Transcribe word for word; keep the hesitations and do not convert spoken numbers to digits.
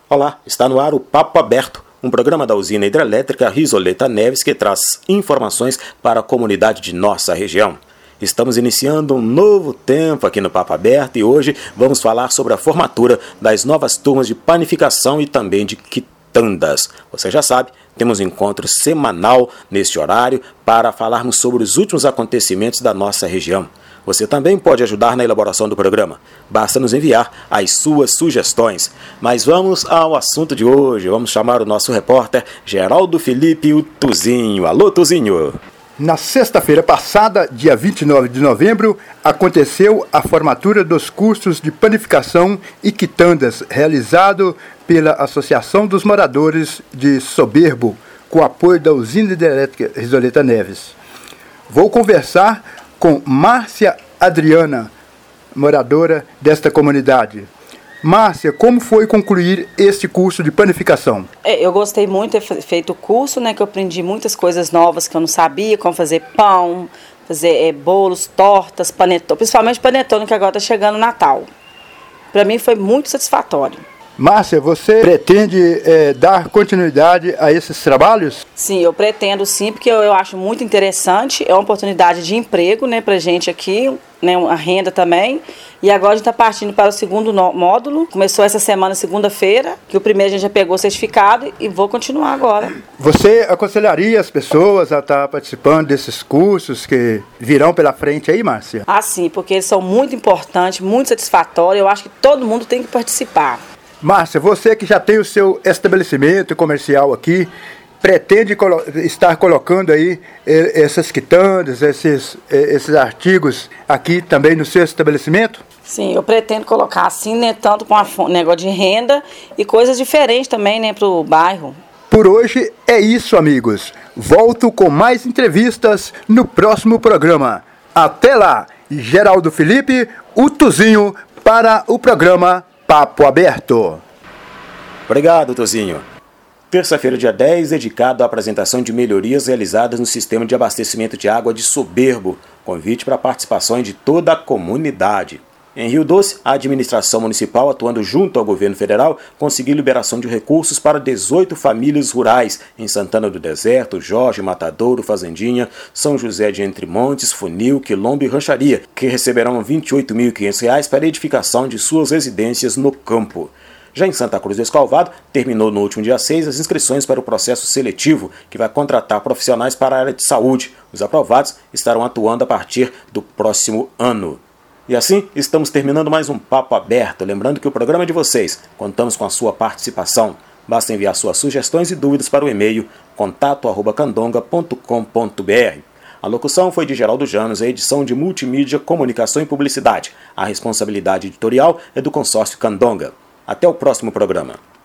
Olá, está no ar o Papo Aberto, um programa da usina hidrelétrica Risoleta Neves que traz informações para a comunidade de nossa região. Estamos iniciando um novo tempo aqui no Papo Aberto e hoje vamos falar sobre a formatura das novas turmas de panificação e também de quitandas. Você já sabe, temos um encontro semanal neste horário para falarmos sobre os últimos acontecimentos da nossa região. Você também pode ajudar na elaboração do programa. Basta nos enviar as suas sugestões. Mas vamos ao assunto de hoje. Vamos chamar o nosso repórter Geraldo Felipe, o Tuzinho. Alô, Tuzinho! Na sexta-feira passada, dia vinte e nove de novembro, aconteceu a formatura dos cursos de panificação e quitandas, realizado pela Associação dos Moradores de Soberbo, com apoio da usina hidrelétrica Risoleta Neves. Vou conversar com Márcia Adriana, moradora desta comunidade. Márcia, como foi concluir este curso de panificação? É, eu gostei muito de ter feito o curso, né, que eu aprendi muitas coisas novas que eu não sabia, como fazer pão, fazer é, bolos, tortas, panetone, principalmente panetone, que agora está chegando o Natal. Para mim foi muito satisfatório. Márcia, você pretende é, dar continuidade a esses trabalhos? Sim, eu pretendo sim, porque eu, eu acho muito interessante, é uma oportunidade de emprego, né, pra gente aqui, né, uma renda também, e agora a gente está partindo para o segundo no, módulo, começou essa semana, segunda-feira, que o primeiro a gente já pegou o certificado e vou continuar agora. Você aconselharia as pessoas a estar participando desses cursos que virão pela frente aí, Márcia? Ah, sim, porque eles são muito importantes, muito satisfatórios, eu acho que todo mundo tem que participar. Márcia, você que já tem o seu estabelecimento comercial aqui, pretende colo- estar colocando aí eh, essas quitandas, esses, eh, esses artigos aqui também no seu estabelecimento? Sim, eu pretendo colocar assim, né, tanto com um negócio de renda e coisas diferentes também, né, para o bairro. Por hoje é isso, amigos. Volto com mais entrevistas no próximo programa. Até lá, Geraldo Felipe, o Tuzinho, para o programa Papo Aberto. Obrigado, Tuzinho. Terça-feira, dia dez, dedicado à apresentação de melhorias realizadas no sistema de abastecimento de água de Soberbo. Convite para a participação de toda a comunidade. Em Rio Doce, a administração municipal, atuando junto ao governo federal, conseguiu liberação de recursos para dezoito famílias rurais em Santana do Deserto, Jorge, Matadouro, Fazendinha, São José de Entre Montes, Funil, Quilombo e Rancharia, que receberão vinte e oito mil e quinhentos reais para a edificação de suas residências no campo. Já em Santa Cruz do Escalvado, terminou no último dia seis as inscrições para o processo seletivo, que vai contratar profissionais para a área de saúde. Os aprovados estarão atuando a partir do próximo ano. E assim, estamos terminando mais um Papo Aberto. Lembrando que o programa é de vocês. Contamos com a sua participação. Basta enviar suas sugestões e dúvidas para o e-mail contato arroba candonga ponto com ponto br. A locução foi de Geraldo Janos, a edição de Multimídia, Comunicação e Publicidade. A responsabilidade editorial é do consórcio Candonga. Até o próximo programa.